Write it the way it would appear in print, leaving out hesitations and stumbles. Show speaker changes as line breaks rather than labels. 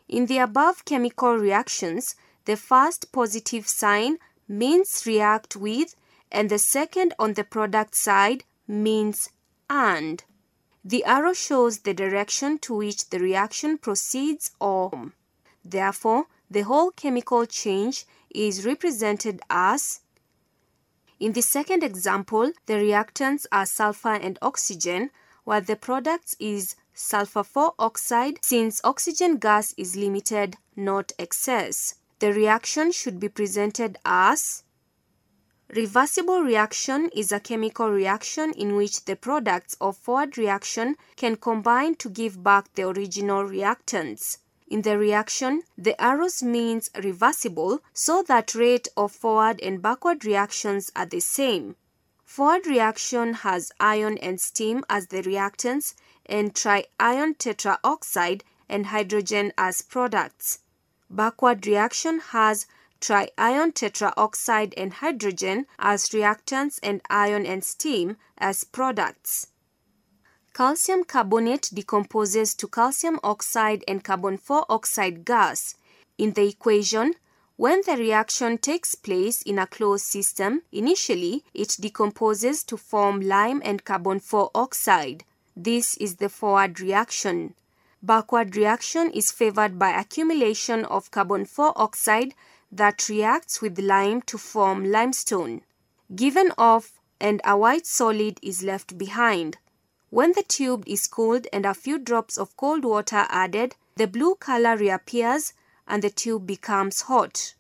In the above chemical reactions, the first positive sign means react with, and the second on the product side means and. The arrow shows the direction to which the reaction proceeds or. Therefore, the whole chemical change is represented as. In the second example, the reactants are sulfur and oxygen, while the product is sulfur 4 oxide since oxygen gas is limited, not excess. The reaction should be presented as. Reversible reaction is a chemical reaction in which the products of forward reaction can combine to give back the original reactants. In the reaction, the arrows means reversible so that rate of forward and backward reactions are the same. Forward reaction has iron and steam as the reactants and triion tetraoxide and hydrogen as products. Backward reaction has triion tetraoxide and hydrogen as reactants and iron and steam as products. Calcium carbonate decomposes to calcium oxide and carbon 4 oxide gas. In the equation, when the reaction takes place in a closed system, initially it decomposes to form lime and carbon 4 oxide. This is the forward reaction. Backward reaction is favored by accumulation of carbon 4 oxide that reacts with lime to form limestone. Given off and a white solid is left behind. When the tube is cooled and a few drops of cold water added, the blue color reappears and the tube becomes hot.